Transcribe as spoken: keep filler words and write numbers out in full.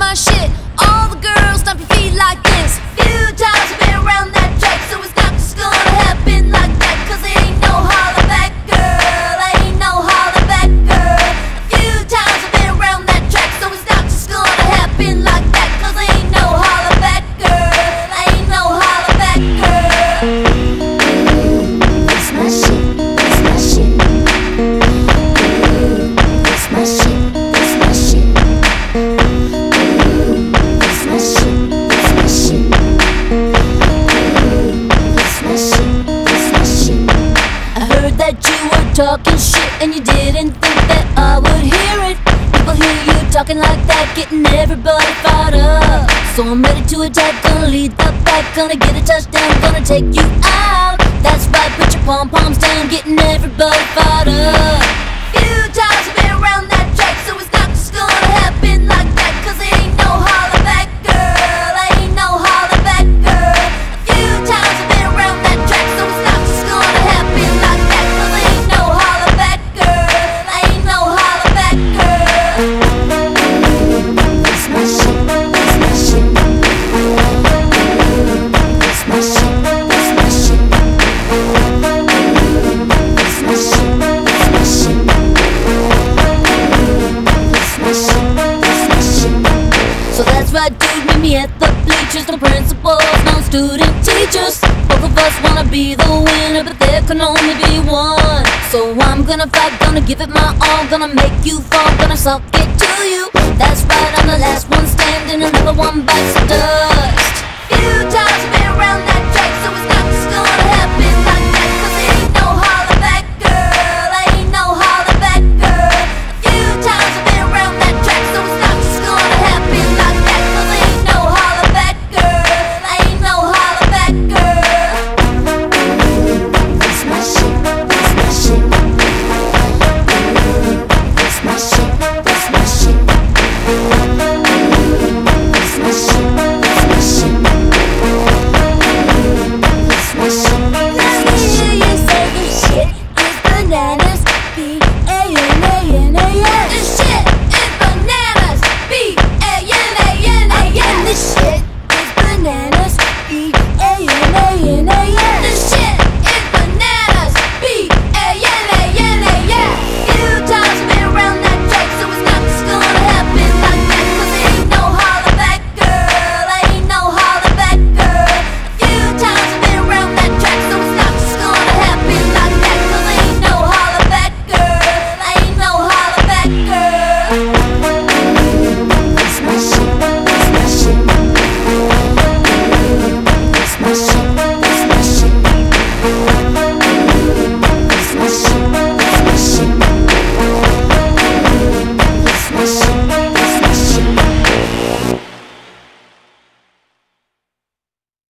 my shit. All the girls stomp your feet like this. Few times I've been around that track, so it's not just gonna happen like that. Cause it ain't no holler back, girl. Ain't no holler back, girl. A few times I've been around that track, so it's not just gonna happen like that. Cause it ain't no holler back, girl. Ain't no holler back, girl. That's my shit, that's my shit. That's my shit, that's my shit. That's my shit, that's my shit. That's my shit, that's my shit. I heard that you were talking shit and you didn't think that I would hear it. People hear you talking like that, getting everybody fired up. So I'm ready to attack, gonna lead the pack, gonna get a touchdown, gonna take you out. That's right, put your pom-poms down, getting everybody fired up. Few times I've been around that track, so it's not just gonna happen like that. Cause it ain't no holler back, girl. Ain't no holler back, girl. A few times I've been around that track, so it's not just gonna happen like that. Cause it ain't no holler back, girl. Ain't no holler back, girl. That's my shit, that's my shit. That's my shit, that's my shit. That's my shit, that's my shit. That's my shit, that's my shit. So that's right, dude, meet me at the bleachers. No principals, no student teachers. Both of us wanna be the winner, but there can only be one. So I'm gonna fight, gonna give it my all, gonna make you fall, gonna suck it to you. That's right, I'm the last one standing, another one bites the dust.